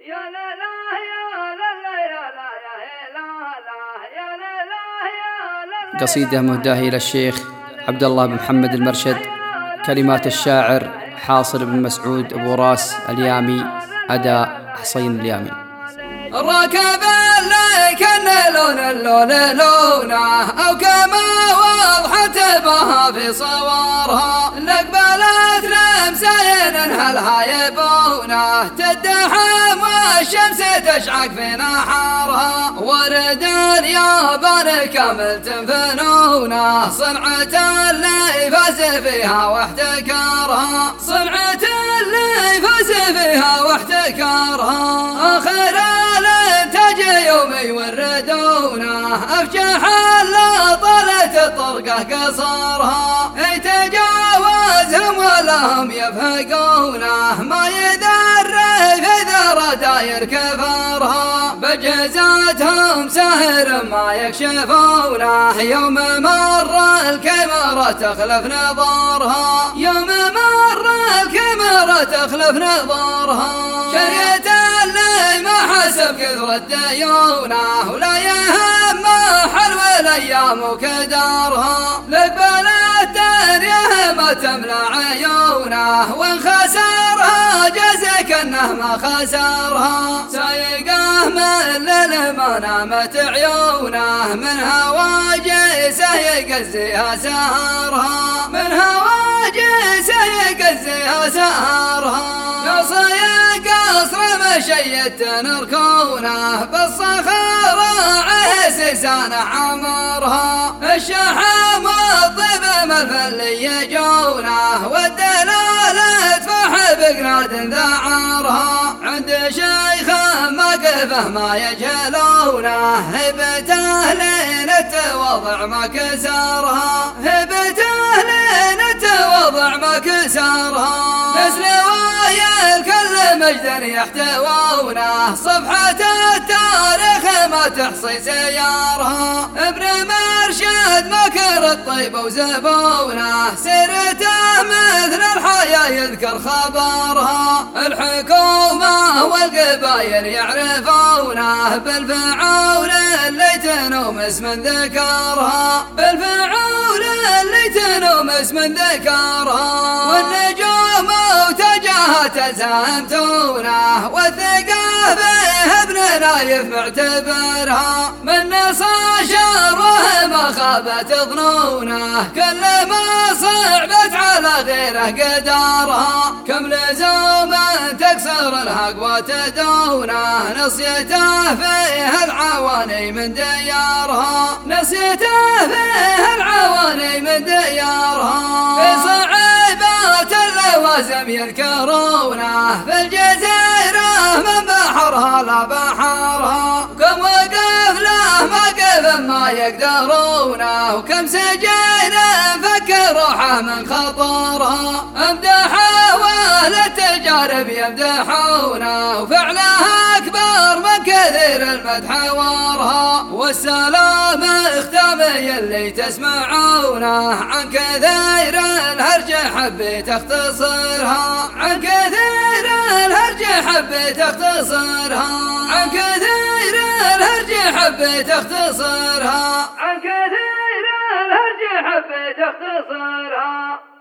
يا لا لا يا لا لا يا لا يا لا لا يا لا لا يا لا. قصيدة مهداة إلى الشيخ عبد الله بن محمد المرشد، كلمات الشاعر حاصر بن مسعود أبو راس اليامي، أداء حسين اليامي. ركب الليل كان اللون لونه، أو كما وضحت بها في صورها، لقبلت لمسين هلها يبونه، تدحم والشمس تشعق في نحرها، ورد اليابان كامل فنونه، صنعة اللي فاز فيها واحتكرها، صنعة اللي فاز فيها واحتكرها، آخر الانتاج يوم يوردونه، أفجح اللي طالت الطرقة قصرها، يتجاوزهم ولهم يفهقونه، ما يدري في ذرة داير كفرها، بجزاتهم سهر ما يكشفونه، يوم مر الكاميرا تخلف نظرها، يوم مر الكاميرا تخلف نظرها، شريت اللي ما حسب كثرة ديونه، ولا يهم حلو الايام وكدارها، لقبلت الدنيا ما تملى عيونه، وان خسرها جزك انه ما خسرها، سايقه من للما نامت عيونه، من هواجسه يقزيها سهرها، من هواجسه يقزيها سهرها، نصيق قصر مشيت نركونه، بالصخرة عسسانة عمرها، الشحم والطيب ملفل يجونه، والدلالة تفح بقناد ذعرها، عند شيخ مقفه ما يجهلونه، هبته لين التواضع ما كسرها، هبته لين التواضع ما كسرها، مثل الكل مجدا يحتوونه، صفحة التاريخ ما تحصي سيارها، ابن مرشد مكر الطيب وزبونه، سيرته مثل الحياة يذكر خبرها، الحكومة والقبايل يعرفونه، بالفعول اللي تنوم اسم ذكرها، بالفعول اللي تنوم اسم ذكرها، والنجوم تزهمتونه، والثقة به ابن نايف معتبرها، من نصى شره ما خابت ظنونه، كل ما صعبت على غيره قدرها، كم لزوم تكسر الحق وتدونه، نصيته فيه العواني من ديارها، نصيته فيه العواني من ديارها، في صعيبات اللوازم يذكرونه، في الجزيرة من بحرها لا بحرها، كم وقف له موقف ما يقدرونه، وكم سجين فك روحه من خطرها، امدحه والتجارب يمدحونه، وفعلها أكبر من كثير المدح ورها، والسلام اختامي اللي تسمعونه، عن كثير الهرج حبيت اختصرها، عن كثير الهرج حبيت اختصرها، عن كثير الهرج حبيت اختصرها، عن كثير الهرج حبيت اختصرها.